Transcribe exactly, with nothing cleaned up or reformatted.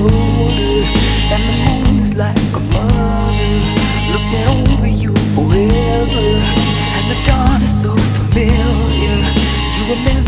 shoulder, and the moon is like a mother looking over you forever. And the dawn is so familiar. You remember